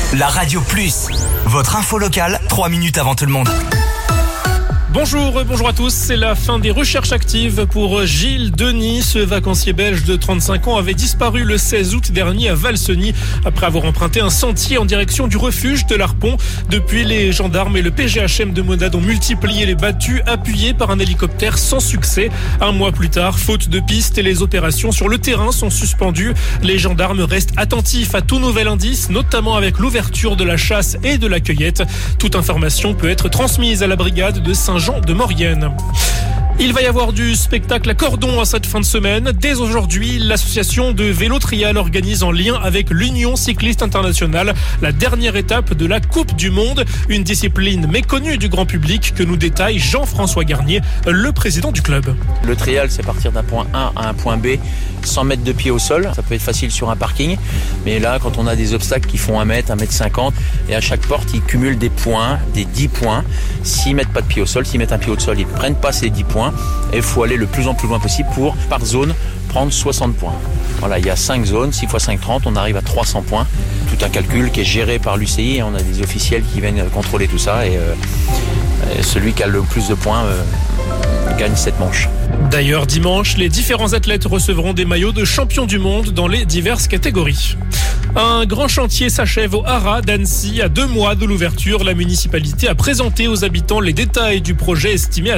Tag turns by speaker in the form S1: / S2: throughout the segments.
S1: La Radio Plus, votre info locale, 3 minutes avant tout le monde.
S2: Bonjour à tous. C'est la fin des recherches actives pour Gilles Denis. Ce vacancier belge de 35 ans avait disparu le 16 août dernier à Valseny après avoir emprunté un sentier en direction du refuge de l'Harpon. Depuis, les gendarmes et le PGHM de Monade ont multiplié les battues, appuyés par un hélicoptère sans succès. Un mois plus tard, faute de pistes, et les opérations sur le terrain sont suspendues. Les gendarmes restent attentifs à tout nouvel indice, notamment avec l'ouverture de la chasse et de la cueillette. Toute information peut être transmise à la brigade de Saint-Jean de Maurienne. Il va y avoir du spectacle à Cordon à cette fin de semaine. Dès aujourd'hui, l'association de vélo trial organise en lien avec l'Union cycliste internationale la dernière étape de la Coupe du Monde, une discipline méconnue du grand public que nous détaille Jean-François Garnier, le président du club.
S3: Le trial, c'est partir d'un point A à un point B sans mettre de pied au sol. Ça peut être facile sur un parking, mais là, quand on a des obstacles qui font 1 mètre, 1 mètre 50, et à chaque porte, ils cumulent des points, des 10 points. S'ils mettent pas de pied au sol, s'ils mettent un pied au sol, ils prennent pas ces 10 points. Et il faut aller le plus en plus loin possible pour, par zone, prendre 60 points. Voilà, il y a 5 zones, 6 x 5, 30, on arrive à 300 points. Tout un calcul qui est géré par l'UCI, on a des officiels qui viennent contrôler tout ça, et celui qui a le plus de points gagne cette manche.
S2: D'ailleurs, dimanche, les différents athlètes recevront des maillots de champion du monde dans les diverses catégories. Un grand chantier s'achève au Haras d'Annecy. À 2 mois de l'ouverture, la municipalité a présenté aux habitants les détails du projet estimé à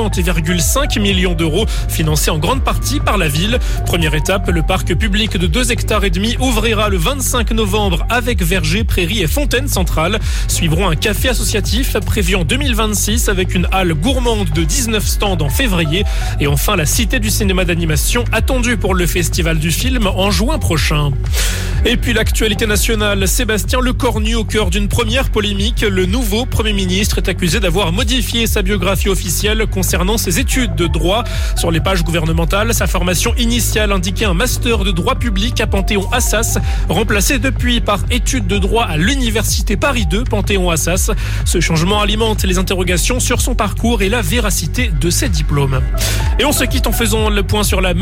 S2: 50,5 millions d'euros, financé en grande partie par la ville. Première étape, le parc public de 2,5 hectares ouvrira le 25 novembre avec verger, prairie et fontaine centrale. Suivront un café associatif prévu en 2026 avec une halle gourmande de 19 stands en février. Et enfin, la cité du cinéma d'animation attendue pour le festival du film en juin prochain. Et puis l'actualité nationale, Sébastien Lecornu au cœur d'une première polémique. Le nouveau Premier ministre est accusé d'avoir modifié sa biographie officielle concernant ses études de droit. Sur les pages gouvernementales, sa formation initiale indiquait un master de droit public à Panthéon-Assas, remplacé depuis par études de droit à l'université Paris 2, Panthéon-Assas. Ce changement alimente les interrogations sur son parcours et la véracité de ses diplômes. Et on se quitte en faisant le point sur la